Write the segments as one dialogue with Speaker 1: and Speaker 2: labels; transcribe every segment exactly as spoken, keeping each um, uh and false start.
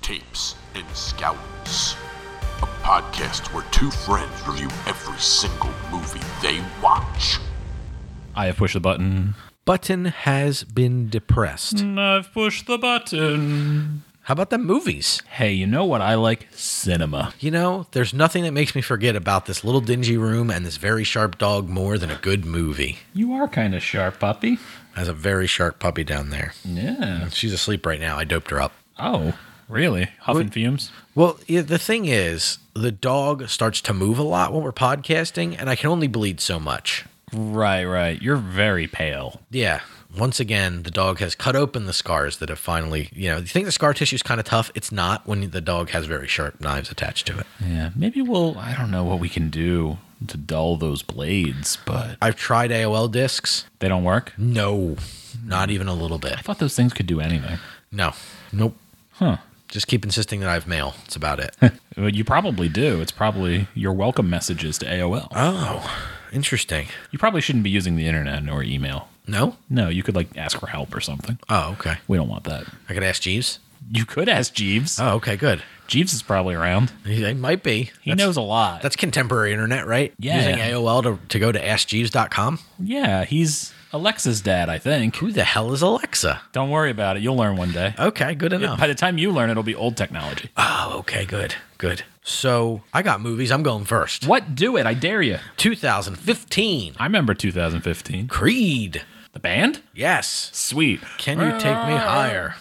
Speaker 1: Tapes and Scouts, a podcast where two friends review every single movie they watch.
Speaker 2: I have pushed the button.
Speaker 3: Button has been depressed.
Speaker 2: I've pushed the button.
Speaker 3: How about them movies?
Speaker 2: Hey, you know what I like? Cinema.
Speaker 3: You know, there's nothing that makes me forget about this little dingy room and this very sharp dog more than a good movie.
Speaker 2: You are kind of sharp, puppy.
Speaker 3: Has a very sharp puppy down there.
Speaker 2: Yeah.
Speaker 3: She's asleep right now. I doped her up.
Speaker 2: Oh, really? Huffing
Speaker 3: What?
Speaker 2: fumes?
Speaker 3: Well, yeah, the thing is, the dog starts to move a lot when we're podcasting, and I can only bleed so much.
Speaker 2: Right, right. You're very pale.
Speaker 3: Yeah. Once again, the dog has cut open the scars that have finally, you know, you think the scar tissue is kind of tough. It's not when the dog has very sharp knives attached to it.
Speaker 2: Yeah, maybe we'll, I don't know what we can do to dull those blades, but
Speaker 3: I've tried A O L discs.
Speaker 2: they don't work?
Speaker 3: No, not even a little bit.
Speaker 2: I thought those things could do anything.
Speaker 3: No. Nope.
Speaker 2: Huh.
Speaker 3: Just keep insisting that I have mail. That's about it.
Speaker 2: Well, you probably do. It's probably your welcome messages to A O L.
Speaker 3: Oh, interesting.
Speaker 2: You probably shouldn't be using the internet or email.
Speaker 3: No?
Speaker 2: No, you could like ask for help or something.
Speaker 3: Oh, okay.
Speaker 2: We don't want that.
Speaker 3: I could ask Jeeves.
Speaker 2: You could ask Jeeves.
Speaker 3: Oh, okay, good.
Speaker 2: Jeeves is probably around.
Speaker 3: He, he might be.
Speaker 2: He
Speaker 3: That's-
Speaker 2: knows a lot.
Speaker 3: That's contemporary internet, right?
Speaker 2: Yeah.
Speaker 3: Using A O L to, to go to ask jeeves dot com?
Speaker 2: Yeah, he's Alexa's dad, I think.
Speaker 3: Who the hell is Alexa?
Speaker 2: Don't worry about it. You'll learn one day.
Speaker 3: Okay, good enough.
Speaker 2: By the time you learn, it'll be old technology.
Speaker 3: Oh, okay, good, good. So I got movies. I'm going first.
Speaker 2: What? Do it. I dare you.
Speaker 3: two thousand fifteen.
Speaker 2: I remember two thousand fifteen.
Speaker 3: Creed.
Speaker 2: The band?
Speaker 3: Yes.
Speaker 2: Sweet.
Speaker 3: Can you take me higher?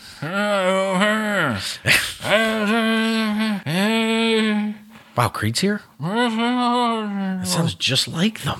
Speaker 3: Wow, Creed's here? That sounds just like them.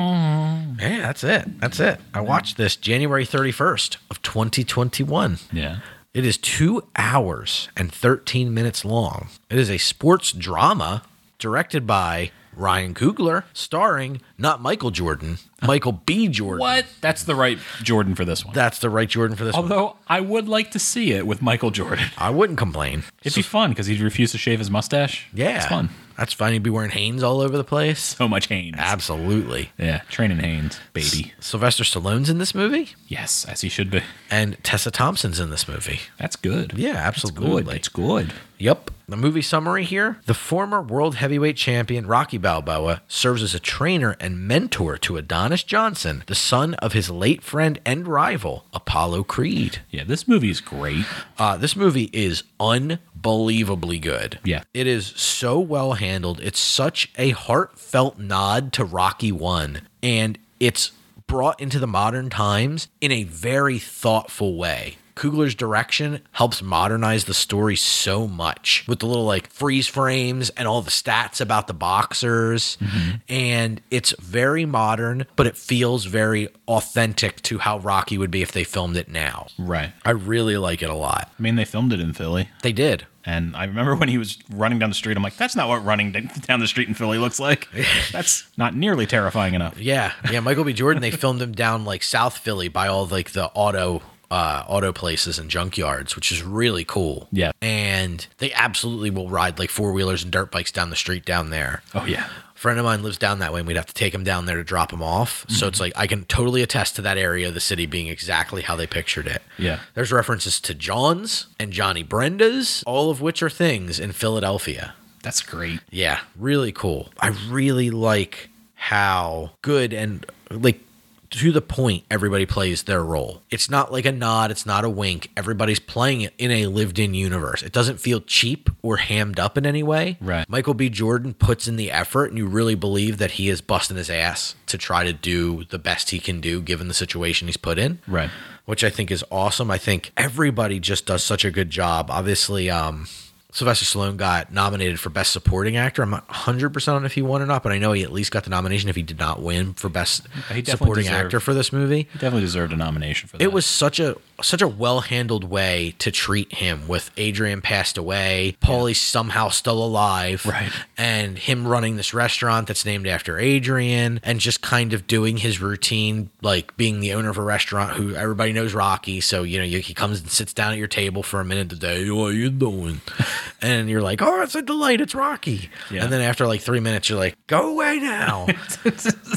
Speaker 3: Yeah, that's it. That's it. I watched this January thirty-first of twenty twenty-one.
Speaker 2: Yeah.
Speaker 3: It is two hours and thirteen minutes long. It is a sports drama directed by Ryan Coogler, starring not Michael Jordan, Michael B. Jordan.
Speaker 2: What? That's the right Jordan for this one.
Speaker 3: That's the right Jordan for this one.
Speaker 2: Although I would like to see it with Michael Jordan.
Speaker 3: I wouldn't complain.
Speaker 2: It'd be fun because he'd refuse to shave his mustache.
Speaker 3: Yeah.
Speaker 2: It's fun.
Speaker 3: That's fine. He'd be wearing Hanes all over the place.
Speaker 2: So much Hanes.
Speaker 3: Absolutely.
Speaker 2: Yeah. Training Hanes, baby.
Speaker 3: Sylvester Stallone's in this movie,
Speaker 2: Yes, as he should be.
Speaker 3: and Tessa Thompson's in this movie.
Speaker 2: That's good.
Speaker 3: Yeah,
Speaker 2: It's
Speaker 3: absolutely.
Speaker 2: good. It's good.
Speaker 3: Yep. The movie summary here. The former world heavyweight champion Rocky Balboa serves as a trainer and mentor to Adonis Johnson, the son of his late friend and rival, Apollo Creed.
Speaker 2: Yeah, this movie is great.
Speaker 3: Uh, this movie is unbelievably good.
Speaker 2: Yeah.
Speaker 3: It is so well handled. It's such a heartfelt nod to Rocky one, and it's brought into the modern times in a very thoughtful way. Coogler's direction helps modernize the story so much with the little like freeze frames and all the stats about the boxers. And it's very modern, but it feels very authentic to how Rocky would be if they filmed it now.
Speaker 2: Right.
Speaker 3: I really like it a lot.
Speaker 2: I mean, they filmed it in Philly.
Speaker 3: They did.
Speaker 2: And I remember when he was running down the street, I'm like, that's not what running down the street in Philly looks like. That's not nearly terrifying enough.
Speaker 3: Yeah. Yeah. Michael B. Jordan, they filmed him down like South Philly by all like the auto uh, auto places and junkyards, which is really cool.
Speaker 2: Yeah.
Speaker 3: And they absolutely will ride like four wheelers and dirt bikes down the street down there.
Speaker 2: Oh, yeah.
Speaker 3: A friend of mine lives down that way, and we'd have to take him down there to drop him off. So it's like I can totally attest to that area of the city being exactly how they pictured it.
Speaker 2: Yeah.
Speaker 3: There's references to John's and Johnny Brenda's, all of which are things in Philadelphia.
Speaker 2: That's great.
Speaker 3: Yeah, really cool. I really like how good and like to the point everybody plays their role. It's not like a nod, it's not a wink. Everybody's playing it in a lived-in universe. It doesn't feel cheap or hammed up in any way.
Speaker 2: Right.
Speaker 3: Michael B. Jordan puts in the effort, and you really believe that he is busting his ass to try to do the best he can do given the situation he's put in.
Speaker 2: Right.
Speaker 3: Which I think is awesome. I think everybody just does such a good job. Obviously, um, Sylvester Stallone got nominated for Best Supporting Actor. I'm not one hundred percent on if he won or not, but I know he at least got the nomination if he did not win for Best
Speaker 2: He definitely
Speaker 3: Supporting
Speaker 2: deserved-
Speaker 3: Actor for this movie.
Speaker 2: He definitely deserved a nomination for that.
Speaker 3: It was such a such a well-handled way to treat him with Adrian passed away, Paulie's somehow still alive,
Speaker 2: Right.
Speaker 3: and him running this restaurant that's named after Adrian, and just kind of doing his routine, like being the owner of a restaurant who everybody knows Rocky, so, you know, you, he comes and sits down at your table for a minute today, what are you doing? And you're like, oh, it's a delight, it's Rocky.
Speaker 2: Yeah.
Speaker 3: And then after like three minutes, you're like, go away now.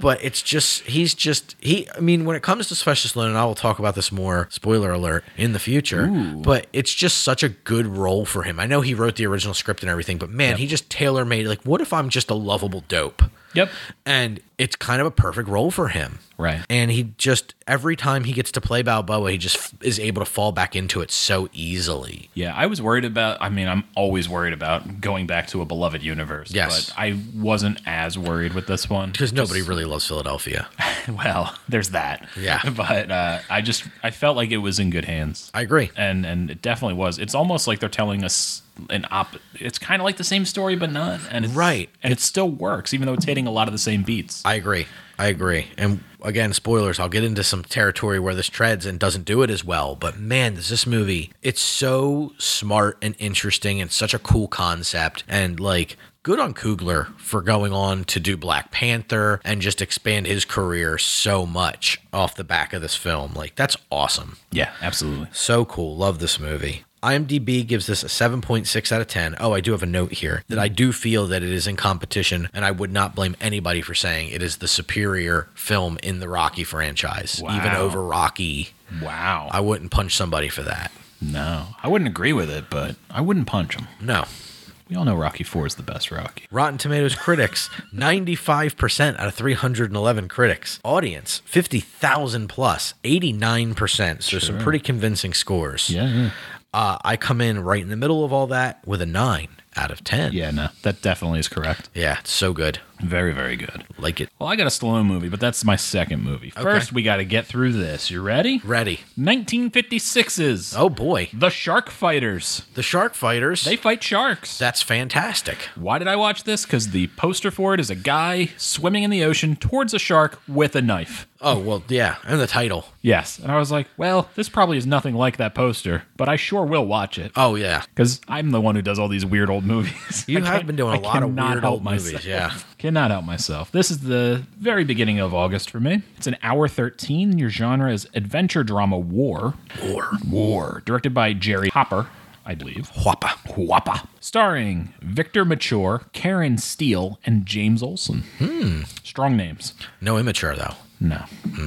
Speaker 3: but it's just he's just he. I mean, when it comes to Sylvester Stallone, and I will talk about this more. Spoiler alert in the future.
Speaker 2: Ooh.
Speaker 3: But it's just such a good role for him. I know he wrote the original script and everything, but man,
Speaker 2: Yep.
Speaker 3: he just tailor made. Like, what if I'm just a lovable dope?
Speaker 2: Yep.
Speaker 3: And it's kind of a perfect role for him.
Speaker 2: Right.
Speaker 3: And he just, every time he gets to play Balboa, he just f- is able to fall back into it so easily.
Speaker 2: Yeah, I was worried about, I mean, I'm always worried about going back to a beloved universe.
Speaker 3: Yes.
Speaker 2: But I wasn't as worried with this one.
Speaker 3: Because nobody really loves Philadelphia.
Speaker 2: Well, there's that.
Speaker 3: Yeah.
Speaker 2: But uh, I just, I felt like it was in good hands.
Speaker 3: I agree.
Speaker 2: And and it definitely was. It's almost like they're telling us an op. It's kind of like the same story, but not. And it's,
Speaker 3: Right.
Speaker 2: And it still works, even though it's hitting a lot of the same beats.
Speaker 3: I agree. I agree. And again, spoilers, I'll get into some territory where this treads and doesn't do it as well. But man, does this movie, it's so smart and interesting and such a cool concept. And like, good on Coogler for going on to do Black Panther and just expand his career so much off the back of this film. Like, that's awesome.
Speaker 2: Yeah, absolutely.
Speaker 3: So cool. Love this movie. IMDb gives this a seven point six out of ten. Oh, I do have a note here that I do feel that it is in competition, and I would not blame anybody for saying it is the superior film in the Rocky franchise,
Speaker 2: Wow.
Speaker 3: even over Rocky.
Speaker 2: Wow.
Speaker 3: I wouldn't punch somebody for that.
Speaker 2: no, I wouldn't agree with it, but I wouldn't punch him.
Speaker 3: No.
Speaker 2: We all know Rocky four is the best Rocky.
Speaker 3: Rotten Tomatoes critics, ninety-five percent out of three hundred eleven critics. Audience, fifty thousand plus, eighty-nine percent. So some pretty convincing scores.
Speaker 2: Yeah.
Speaker 3: Uh, I come in right in the middle of all that with a nine out of ten.
Speaker 2: Yeah, no, that definitely is correct.
Speaker 3: Yeah, it's so good.
Speaker 2: Very, very good.
Speaker 3: Like it.
Speaker 2: Well, I got a Stallone movie, but that's my second movie. First, we got to get through this. You ready?
Speaker 3: Ready.
Speaker 2: nineteen fifty-six's
Speaker 3: Oh boy.
Speaker 2: The Shark Fighters.
Speaker 3: The Shark Fighters.
Speaker 2: They fight sharks.
Speaker 3: That's fantastic.
Speaker 2: Why did I watch this? Because the poster for it is a guy swimming in the ocean towards a shark with a knife.
Speaker 3: Oh, well, yeah. And the title.
Speaker 2: Yes. And I was like, well, this probably is nothing like that poster, but I sure will watch it.
Speaker 3: Oh, yeah.
Speaker 2: Because I'm the one who does all these weird old movies.
Speaker 3: You
Speaker 2: I
Speaker 3: have
Speaker 2: can't-
Speaker 3: been doing a
Speaker 2: I
Speaker 3: lot of
Speaker 2: cannot
Speaker 3: weird
Speaker 2: help
Speaker 3: old
Speaker 2: myself.
Speaker 3: movies. Yeah.
Speaker 2: Cannot help myself. This is the very beginning of August for me. It's an hour thirteen. Your genre is adventure drama war.
Speaker 3: War.
Speaker 2: War. Directed by Jerry Hopper, I believe.
Speaker 3: Whoppa.
Speaker 2: Whoppa. Starring Victor Mature, Karen Steele, and James Olsen. Hmm. Strong names.
Speaker 3: No immature, though.
Speaker 2: No.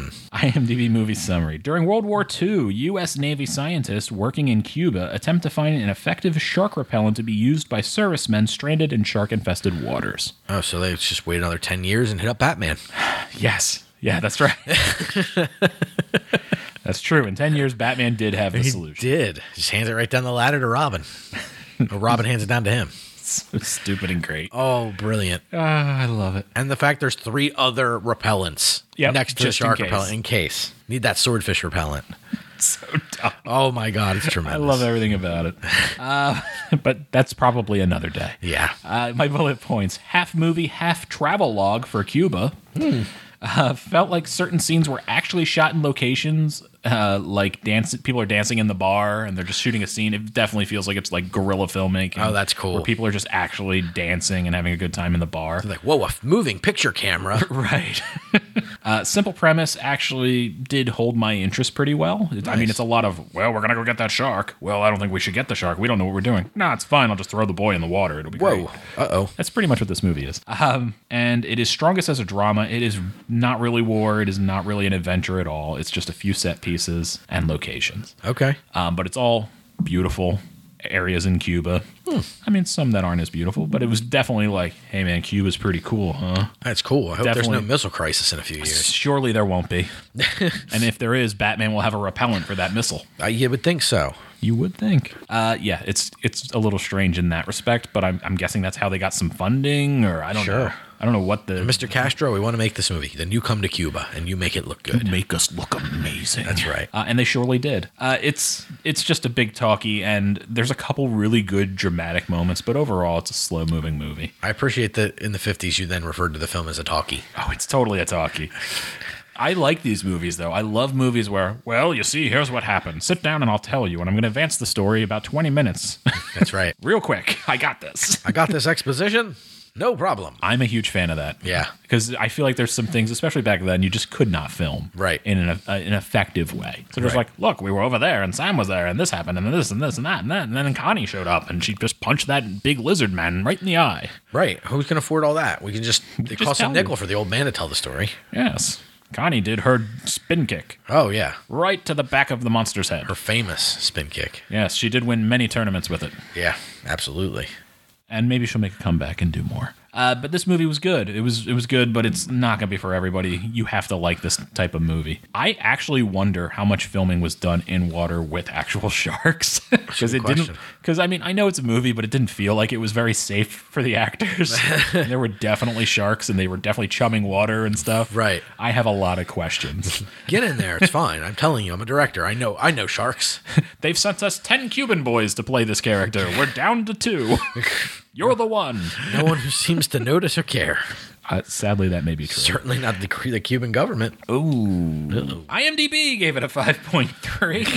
Speaker 2: IMDb movie summary. During World War Two, U S Navy scientists working in Cuba attempt to find an effective shark repellent to be used by servicemen stranded in shark-infested waters.
Speaker 3: Oh, so they just wait another ten years and hit up Batman.
Speaker 2: Yes. Yeah, that's right. That's true. In ten years, Batman did have the
Speaker 3: He
Speaker 2: solution.
Speaker 3: did. Just hands it right down the ladder to Robin. Or Robin hands it down to him.
Speaker 2: So stupid and great.
Speaker 3: Oh, brilliant.
Speaker 2: Ah, I love it.
Speaker 3: And the fact there's three other repellents
Speaker 2: Yep,
Speaker 3: next to the
Speaker 2: just in
Speaker 3: shark
Speaker 2: case.
Speaker 3: repellent in case. Need that swordfish repellent.
Speaker 2: So dumb.
Speaker 3: Oh, my God. It's tremendous.
Speaker 2: I love everything about it. Uh, but that's probably another day.
Speaker 3: Yeah.
Speaker 2: Uh, my bullet points: half movie, half travel log for Cuba. Uh, felt like certain scenes were actually shot in locations, uh, like dance. People are dancing in the bar, and they're just shooting a scene. It definitely feels like it's like guerrilla filmmaking.
Speaker 3: Oh, that's cool.
Speaker 2: Where people are just actually dancing and having a good time in the bar.
Speaker 3: Like, whoa, a moving picture camera.
Speaker 2: Right. uh, simple premise actually did hold my interest pretty well. It, I mean,
Speaker 3: Nice.
Speaker 2: it's a lot of, well, we're going to go get that shark. Well, I don't think we should get the shark. We don't know what we're doing. No, it's fine. I'll just throw the boy in the water. It'll be great.
Speaker 3: Whoa. Uh-oh.
Speaker 2: That's pretty much what this movie is. Um, and it is strongest as a drama. It is not really war. It is not really an adventure at all. It's just a few set pieces and locations.
Speaker 3: Okay.
Speaker 2: Um, but it's all beautiful areas in Cuba.
Speaker 3: Hmm.
Speaker 2: I mean, some that aren't as beautiful, but it was definitely like, hey, man, Cuba's pretty cool, huh?
Speaker 3: That's cool. I hope there's no
Speaker 2: Definitely.
Speaker 3: missile crisis in a few years.
Speaker 2: Surely there won't be. And if there is, Batman will have a repellent for that missile.
Speaker 3: Uh, you would think so.
Speaker 2: You would think. Uh, yeah, it's it's a little strange in that respect, but I'm, I'm guessing that's how they got some funding, or I don't
Speaker 3: Sure.
Speaker 2: know. I don't know what the...
Speaker 3: Mister Castro, we want to make this movie. Then you come to Cuba and you make it look good.
Speaker 2: Make us look amazing.
Speaker 3: That's right.
Speaker 2: Uh, and they surely did. Uh, it's it's just a big talkie, and there's a couple really good dramatic moments, but overall, it's a slow-moving movie.
Speaker 3: I appreciate that in the fifties you then referred to the film as a talkie.
Speaker 2: Oh, it's totally a talkie. I like these movies, though. I love movies where, well, you see, here's what happened. Sit down and I'll tell you, and I'm going to advance the story about twenty minutes.
Speaker 3: That's right.
Speaker 2: Real quick. I got this.
Speaker 3: I got this exposition. No problem.
Speaker 2: I'm a huge fan of that.
Speaker 3: Yeah.
Speaker 2: Because I feel like there's some things, especially back then, you just could not film
Speaker 3: Right.
Speaker 2: in an, uh, an effective way. So there's
Speaker 3: Right.
Speaker 2: like, look, we were over there and Sam was there and this happened and this and this and that and that. And then Connie showed up and she just punched that big lizard man right in the eye.
Speaker 3: Right. Who can afford all that? We can just, it
Speaker 2: Just
Speaker 3: costs a
Speaker 2: tell
Speaker 3: nickel
Speaker 2: you.
Speaker 3: for the old man to tell the story.
Speaker 2: Yes. Connie did her spin kick
Speaker 3: Oh, yeah.
Speaker 2: right to the back of the monster's head.
Speaker 3: Her famous spin kick.
Speaker 2: Yes, she did win many tournaments with it.
Speaker 3: Yeah, absolutely.
Speaker 2: And maybe she'll make a comeback and do more. Uh, but this movie was good. It was it was good, but it's not gonna be for everybody. You have to like this type of movie. I actually wonder how much filming was done in water with actual sharks, because it didn't.
Speaker 3: question.
Speaker 2: Because I mean, I know it's a movie, but it didn't feel like it was very safe for the actors. There were definitely sharks, and they were definitely chumming water and stuff.
Speaker 3: Right.
Speaker 2: I have a lot of questions.
Speaker 3: Get in there. It's fine. I'm telling you, I'm a director. I know I know sharks.
Speaker 2: They've sent us ten Cuban boys to play this character. We're down to two. You're the one.
Speaker 3: No one who seems to notice or care.
Speaker 2: Uh, sadly, that may be true.
Speaker 3: Certainly not the, the Cuban government.
Speaker 2: Ooh. IMDb gave it a five point three.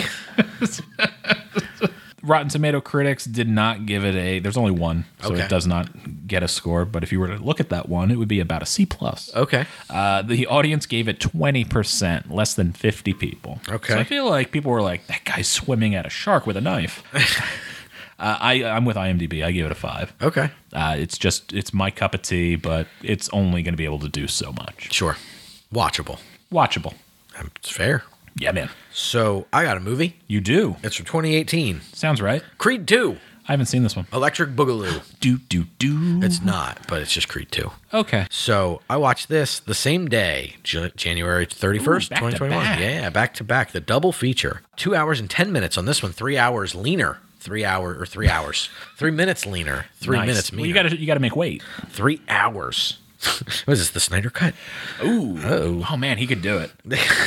Speaker 2: Rotten Tomato critics did not give it a. There's only one, so
Speaker 3: Okay.
Speaker 2: it does not get a score. But if you were to look at that one, it would be about a C plus.
Speaker 3: Okay.
Speaker 2: Uh, the audience gave it twenty percent, less than fifty people.
Speaker 3: Okay.
Speaker 2: So I feel like people were like, "That guy's swimming at a shark with a knife." uh, I I'm with IMDb. I give it a five.
Speaker 3: Okay.
Speaker 2: Uh, it's just it's my cup of tea, but it's only going to be able to do so much.
Speaker 3: Sure. Watchable.
Speaker 2: Watchable.
Speaker 3: Um, It's fair.
Speaker 2: Yeah, man.
Speaker 3: So I got a movie.
Speaker 2: You do.
Speaker 3: It's from twenty eighteen.
Speaker 2: Sounds right.
Speaker 3: Creed two.
Speaker 2: I haven't seen this one.
Speaker 3: Electric Boogaloo.
Speaker 2: Do do do.
Speaker 3: It's not, but it's just Creed two.
Speaker 2: Okay.
Speaker 3: So I watched this the same day, J- January thirty-first,
Speaker 2: Ooh, back to
Speaker 3: twenty twenty-one.
Speaker 2: back.
Speaker 3: Yeah, back to back. The double feature. Two hours and ten minutes on this one. Three hours leaner. Three hour or three hours. Three minutes leaner. Three
Speaker 2: Nice.
Speaker 3: minutes
Speaker 2: Well,
Speaker 3: meaner.
Speaker 2: you got to you got to make weight.
Speaker 3: Three hours. What is this? The Snyder Cut?
Speaker 2: Ooh.
Speaker 3: Oh.
Speaker 2: Oh man, he could do it.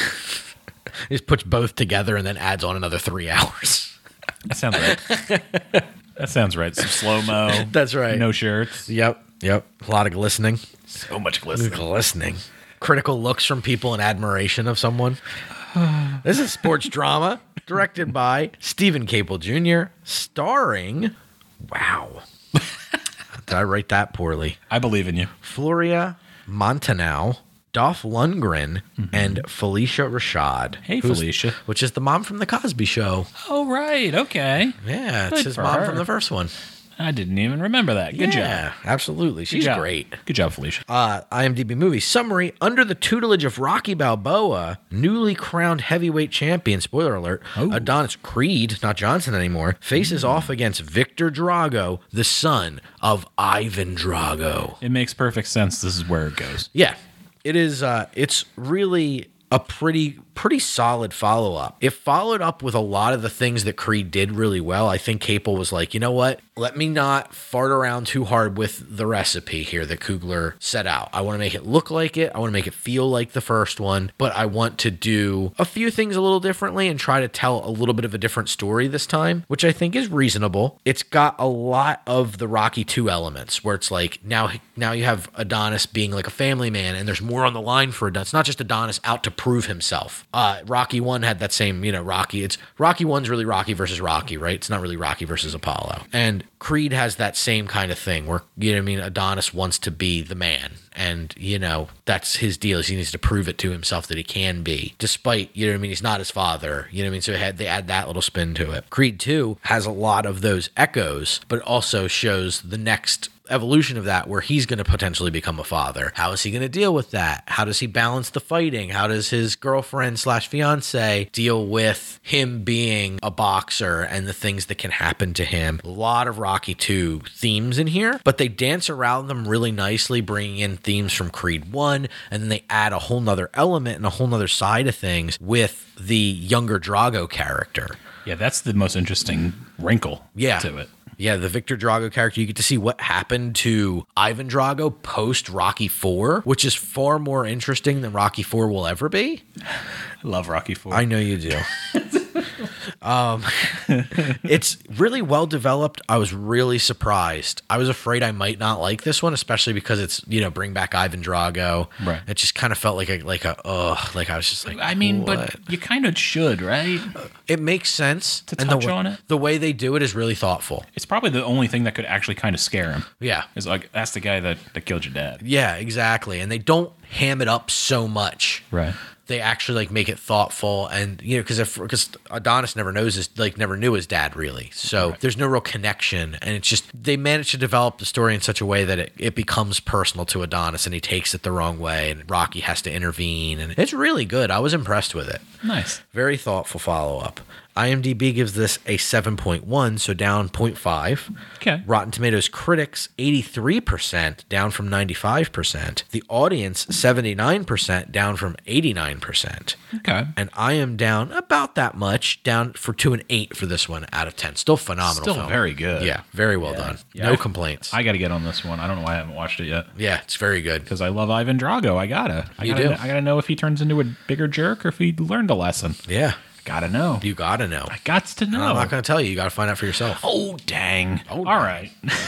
Speaker 3: He just puts both together and then adds on another three hours.
Speaker 2: That sounds right. That sounds right. Some slow mo.
Speaker 3: That's right.
Speaker 2: No shirts.
Speaker 3: Yep. Yep. A lot of glistening.
Speaker 2: So much glistening.
Speaker 3: Glistening. Critical looks from people in admiration of someone. This is sports drama directed by Stephen Caple Junior Starring, wow. Did I write that poorly?
Speaker 2: I believe in you.
Speaker 3: Floria Montanau, Dolph Lundgren, and Felicia Rashad.
Speaker 2: Hey,
Speaker 3: who's-
Speaker 2: Felicia.
Speaker 3: Which is the mom from The Cosby Show.
Speaker 2: Oh right. Okay.
Speaker 3: Yeah, it's
Speaker 2: Good
Speaker 3: his
Speaker 2: for
Speaker 3: mom
Speaker 2: her.
Speaker 3: from the first one.
Speaker 2: I didn't even remember that. Good
Speaker 3: yeah,
Speaker 2: job.
Speaker 3: absolutely. She's
Speaker 2: Good job.
Speaker 3: great.
Speaker 2: Good job, Felicia.
Speaker 3: Uh, IMDb movie summary: under the tutelage of Rocky Balboa, newly crowned heavyweight champion, spoiler alert,
Speaker 2: Oh.
Speaker 3: Adonis Creed, not Johnson anymore, faces off against Victor Drago, the son of Ivan Drago.
Speaker 2: It makes perfect sense. This is where it goes.
Speaker 3: Yeah, it is. Uh, it's really a pretty pretty solid follow up. It followed up with a lot of the things that Creed did really well. I think Capel was like, you know what? Let me not fart around too hard with the recipe here that Coogler set out. I want to make it look like it. I want to make it feel like the first one, but I want to do a few things a little differently and try to tell a little bit of a different story this time, which I think is reasonable. It's got a lot of the Rocky two elements where it's like now now you have Adonis being like a family man and there's more on the line for Adonis. It's not just Adonis out to prove himself. Uh, Rocky one had that same, you know, Rocky. It's Rocky one's really Rocky versus Rocky, right? It's not really Rocky versus Apollo. And Creed has that same kind of thing where, you know what I mean, Adonis wants to be the man. And, you know, that's his deal is he needs to prove it to himself that he can be, despite, you know what I mean, he's not his father. You know what I mean? So it had, they add that little spin to it. Creed two has a lot of those echoes, but it also shows the next evolution of that where he's going to potentially become a father. How is he going to deal with that? How does he balance the fighting? How does his girlfriend slash fiance deal with him being a boxer and the things that can happen to him? A lot of Rocky two themes in here, but they dance around them really nicely, bringing in themes from Creed one, and then they add a whole nother element and a whole nother side of things with the younger Drago character.
Speaker 2: Yeah, that's the most interesting wrinkle
Speaker 3: Yeah.
Speaker 2: to it.
Speaker 3: Yeah, the Victor Drago character, you get to see what happened to Ivan Drago post Rocky four, which is far more interesting than Rocky four will ever be.
Speaker 2: I love Rocky Four.
Speaker 3: I know you do. It's really well developed. I was really surprised. I was afraid I might not like this one, especially because it's, you know, bring back Ivan Drago.
Speaker 2: Right.
Speaker 3: It just kind of felt like a like a ugh, like I was just like,
Speaker 2: I mean,
Speaker 3: what?
Speaker 2: but you kind of should, right?
Speaker 3: It makes sense
Speaker 2: To
Speaker 3: and
Speaker 2: touch
Speaker 3: the, wa-
Speaker 2: on it?
Speaker 3: The way they do it is really thoughtful.
Speaker 2: It's probably the only thing that could actually kind of scare him.
Speaker 3: Yeah.
Speaker 2: It's like, that's the guy that, that killed your dad.
Speaker 3: Yeah, exactly. And they don't ham it up so much.
Speaker 2: Right.
Speaker 3: They actually like make it thoughtful, and you know, because if because Adonis never knows his like never knew his dad really, so
Speaker 2: Right.
Speaker 3: there's no real connection, and it's just they manage to develop the story in such a way that it, it becomes personal to Adonis, and he takes it the wrong way, and Rocky has to intervene, and it's really good. I was impressed with it.
Speaker 2: Nice.
Speaker 3: Very thoughtful follow up. IMDb gives this a seven point one, so down zero point five.
Speaker 2: Okay.
Speaker 3: Rotten Tomatoes critics, eighty-three percent, down from ninety-five percent. The audience, seventy-nine percent, down from eighty-nine percent.
Speaker 2: Okay.
Speaker 3: And I am down about that much, down for two and eight for this one out of ten. Still phenomenal
Speaker 2: Still
Speaker 3: film.
Speaker 2: very good.
Speaker 3: Yeah, very well done.
Speaker 2: Yeah,
Speaker 3: no
Speaker 2: I-
Speaker 3: complaints.
Speaker 2: I got to get on this one. I don't know why I haven't watched it yet.
Speaker 3: yeah, it's very good.
Speaker 2: Because I love Ivan Drago. I gotta. I
Speaker 3: You
Speaker 2: gotta,
Speaker 3: do.
Speaker 2: I gotta know if he turns into a bigger jerk or if he learned a lesson.
Speaker 3: Yeah,
Speaker 2: Gotta know.
Speaker 3: you gotta know.
Speaker 2: Gots to know.
Speaker 3: I'm not going to tell you. You got to find out for yourself.
Speaker 2: Oh, dang.
Speaker 3: Oh,
Speaker 2: All
Speaker 3: dang.
Speaker 2: right.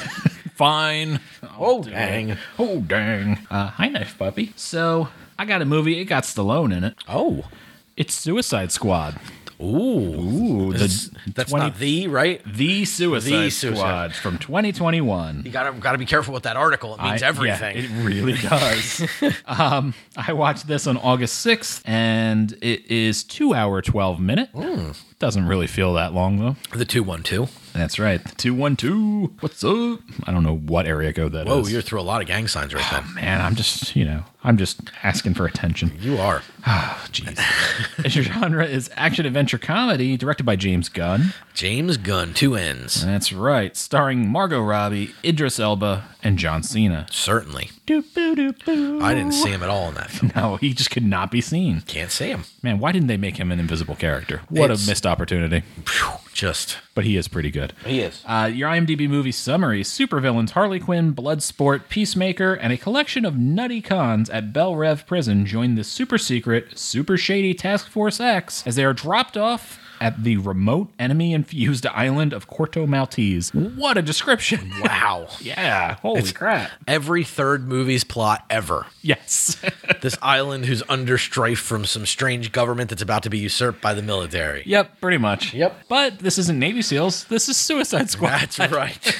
Speaker 2: Fine.
Speaker 3: Oh,
Speaker 2: I'll do
Speaker 3: dang.
Speaker 2: it. Oh, dang. Uh, hi, Knife Puppy. So, I got a movie. It got Stallone in it.
Speaker 3: Oh.
Speaker 2: It's Suicide Squad.
Speaker 3: Ooh.
Speaker 2: Ooh.
Speaker 3: That's,
Speaker 2: The
Speaker 3: that's
Speaker 2: 20
Speaker 3: not the, right?
Speaker 2: The Suicide,
Speaker 3: The Suicide.
Speaker 2: Squad from twenty twenty-one.
Speaker 3: You gotta gotta be careful with that article. It means
Speaker 2: I-
Speaker 3: everything.
Speaker 2: Yeah, it really does. um, I watched this on August sixth, and it is two hour, twelve minute. Doesn't really feel that long, though.
Speaker 3: the two one two.
Speaker 2: That's right. two one two. What's up? I don't know what area code that is.
Speaker 3: Whoa, you're through a lot of gang signs right then.
Speaker 2: Man, I'm just, you know, I'm just asking for attention.
Speaker 3: You are.
Speaker 2: Oh, jeez. Its genre is action adventure comedy, directed by James Gunn.
Speaker 3: James Gunn, two N's.
Speaker 2: That's right. Starring Margot Robbie, Idris Elba, and John Cena.
Speaker 3: Certainly.
Speaker 2: Doop, boo, doop, boo.
Speaker 3: I didn't see him at all in that film.
Speaker 2: No, he just could not be seen.
Speaker 3: Can't see him.
Speaker 2: Man, why didn't they make him an invisible character? What
Speaker 3: It's-
Speaker 2: a missed opportunity.
Speaker 3: Phew, just.
Speaker 2: But he is pretty good.
Speaker 3: He is.
Speaker 2: Uh, your IMDb movie summary: supervillains Harley Quinn, Bloodsport, Peacemaker, and a collection of nutty cons at Bel Rev Prison join the super secret, super shady Task Force X as they are dropped off at the remote enemy-infused island of Corto Maltese. What a description!
Speaker 3: Wow.
Speaker 2: Yeah, holy crap!
Speaker 3: Every third movie's plot ever.
Speaker 2: Yes.
Speaker 3: This island who's under strife from some strange government that's about to be usurped by the military.
Speaker 2: Yep, pretty much.
Speaker 3: Yep.
Speaker 2: But this isn't Navy SEALs. This is Suicide Squad.
Speaker 3: That's right.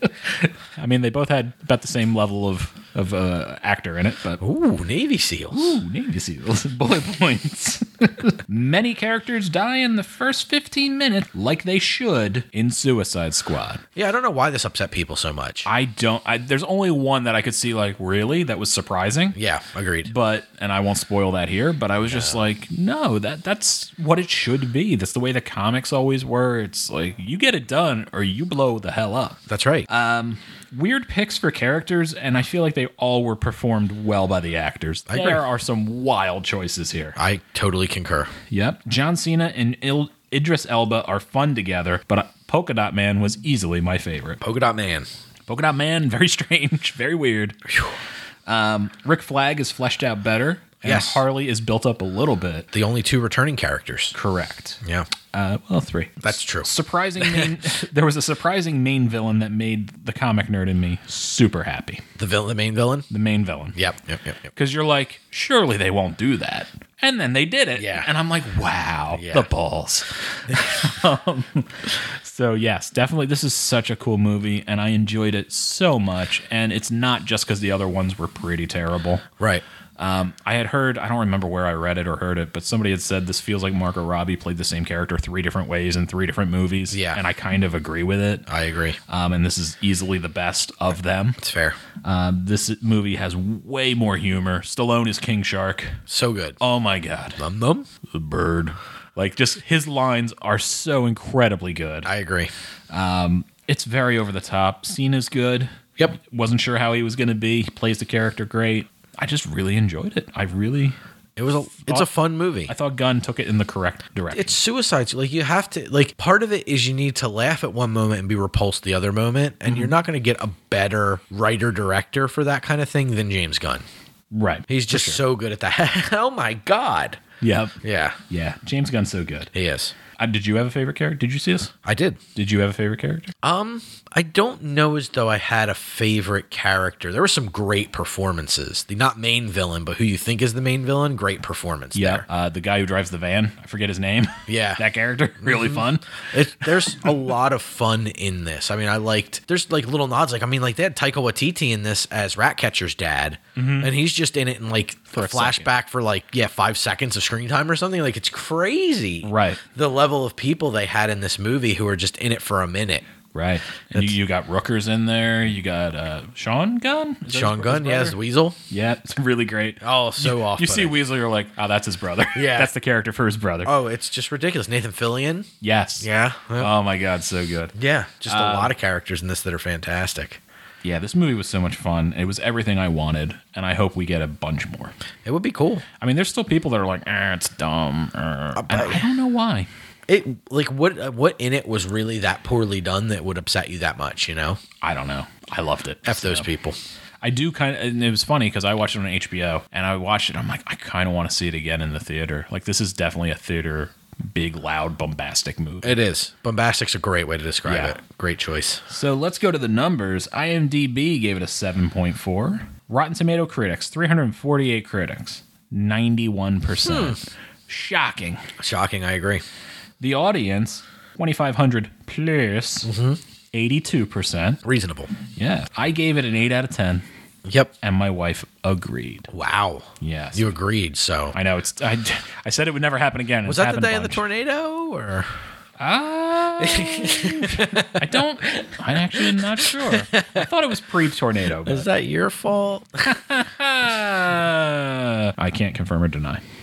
Speaker 2: I mean, they both had about the same level of of uh, actor in it, but
Speaker 3: Ooh, Navy SEALs.
Speaker 2: ooh, Navy SEALs. Bullet points. Many characters die in the first fifteen minutes, like they should in Suicide Squad.
Speaker 3: Yeah, I don't know why this upset people so much.
Speaker 2: I don't. I, there's only one that I could see, like, really, that was surprising.
Speaker 3: yeah, agreed.
Speaker 2: But and I won't spoil that here. But I was just like, no, that that's what it should be. That's the way the comics always were. It's like you get it done or you blow the hell up.
Speaker 3: That's right.
Speaker 2: Weird picks for characters, and I feel like they all were performed well by the actors.
Speaker 3: agree.
Speaker 2: There are some wild choices here.
Speaker 3: I totally concur.
Speaker 2: Yep, John Cena and Il- Idris Elba are fun together, but uh, Polka Dot Man was easily my favorite.
Speaker 3: Polka Dot Man.
Speaker 2: Polka Dot Man, very strange, very weird. Um, Rick Flag is fleshed out better, and
Speaker 3: Yes.
Speaker 2: Harley is built up a little bit.
Speaker 3: The only two returning characters.
Speaker 2: Correct.
Speaker 3: Yeah,
Speaker 2: Uh, well, three.
Speaker 3: that's true.
Speaker 2: Surprising main, there was a surprising main villain that made the comic nerd in me super happy.
Speaker 3: The villain, the main villain.
Speaker 2: The main villain.
Speaker 3: Yep, yep, yep, yep.
Speaker 2: Because you're like, surely they won't do that. And then they did it.
Speaker 3: Yeah.
Speaker 2: And I'm like, wow,
Speaker 3: Yeah.
Speaker 2: the balls. um, so, yes, definitely. This is such a cool movie, and I enjoyed it so much. And it's not just because the other ones were pretty terrible.
Speaker 3: Right.
Speaker 2: Um, I had heard, I don't remember where I read it or heard it, but somebody had said this feels like Margot Robbie played the same character three different ways in three different movies.
Speaker 3: Yeah.
Speaker 2: And I kind of agree with it.
Speaker 3: I agree.
Speaker 2: Um, and this is easily the best of them.
Speaker 3: It's fair.
Speaker 2: Um, this movie has way more humor. Stallone is King Shark.
Speaker 3: So good.
Speaker 2: Oh my God.
Speaker 3: Num num.
Speaker 2: The bird. Like, just his lines are so incredibly good.
Speaker 3: I agree.
Speaker 2: It's very over the top. Cena's good.
Speaker 3: Yep.
Speaker 2: Wasn't sure how he was going to be. He plays the character great. I just really enjoyed it. I really,
Speaker 3: It was a. It's a fun movie.
Speaker 2: I thought Gunn took it in the correct direction.
Speaker 3: It's suicide. Like you have to. Like part of it is you need to laugh at one moment and be repulsed the other moment, and you're not going to get a better writer director for that kind of thing than James Gunn.
Speaker 2: Right.
Speaker 3: He's just so good at that. Oh my god.
Speaker 2: Yep.
Speaker 3: Yeah,
Speaker 2: Yeah. James Gunn's so good.
Speaker 3: he is.
Speaker 2: Uh, did you have a favorite character? Did you see this?
Speaker 3: I did.
Speaker 2: Did you have a favorite character?
Speaker 3: Um, I don't know as though I had a favorite character. There were some great performances. The not main villain, but who you think is the main villain, great performance
Speaker 2: Yeah.
Speaker 3: there.
Speaker 2: Uh, the guy who drives the van. I forget his name.
Speaker 3: Yeah.
Speaker 2: that character. Really fun.
Speaker 3: It, there's a lot of fun in this. I mean, I liked, there's like little nods. Like, I mean, like they had Taika Waititi in this as Ratcatcher's dad, and he's just in it in like
Speaker 2: For
Speaker 3: a
Speaker 2: a
Speaker 3: flashback for like, yeah, five seconds of screen time or something. Like, it's crazy.
Speaker 2: Right.
Speaker 3: The level of people they had in this movie who were just in it for a minute.
Speaker 2: Right. And you, you got Rookers in there. You got uh, Sean Gunn. Is that
Speaker 3: Sean
Speaker 2: his-
Speaker 3: Gunn,
Speaker 2: his
Speaker 3: yeah,
Speaker 2: brother?
Speaker 3: as Weasel.
Speaker 2: Yeah, it's really great.
Speaker 3: Oh, so off.
Speaker 2: You see Weasel, you're like, oh, that's his brother.
Speaker 3: Yeah.
Speaker 2: That's the character for his brother.
Speaker 3: Oh, it's just ridiculous. Nathan Fillion.
Speaker 2: Yes.
Speaker 3: Yeah.
Speaker 2: Oh my God, so good.
Speaker 3: Yeah, just a
Speaker 2: Uh,
Speaker 3: lot of characters in this that are fantastic.
Speaker 2: Yeah, this movie was so much fun. It was everything I wanted, and I hope we get a bunch more.
Speaker 3: It would be cool.
Speaker 2: I mean, there's still people that are like, eh, it's dumb. Uh, and
Speaker 3: but-
Speaker 2: I don't know why.
Speaker 3: It like what uh, what in it was really that poorly done that would upset you that much, you know?
Speaker 2: I don't know. I loved it.
Speaker 3: F those
Speaker 2: So,
Speaker 3: people.
Speaker 2: I do kind of, and it was funny because I watched it on H B O, and I watched it. I'm like, I kind of want to see it again in the theater. Like, this is definitely a theater, big, loud, bombastic movie.
Speaker 3: It is. Bombastic's a great way to describe
Speaker 2: Yeah.
Speaker 3: it. Great choice.
Speaker 2: So let's go to the numbers. IMDb gave it a seven point four. Rotten Tomato critics, three hundred forty-eight critics, ninety-one percent. Shocking.
Speaker 3: Shocking, I agree.
Speaker 2: The audience, twenty-five hundred plus, eighty-two percent.
Speaker 3: Reasonable.
Speaker 2: Yeah. I gave it an eight out of ten,
Speaker 3: Yep.
Speaker 2: and my wife agreed.
Speaker 3: Wow.
Speaker 2: Yes.
Speaker 3: You agreed, so.
Speaker 2: I know. It's. I, I said it would never happen again. and
Speaker 3: Was
Speaker 2: it's
Speaker 3: that the
Speaker 2: happened a
Speaker 3: day of the
Speaker 2: bunch.
Speaker 3: tornado or
Speaker 2: Uh, I don't. I'm actually not sure. I thought it was pre-tornado. But,
Speaker 3: is that your fault?
Speaker 2: uh, I can't confirm or deny.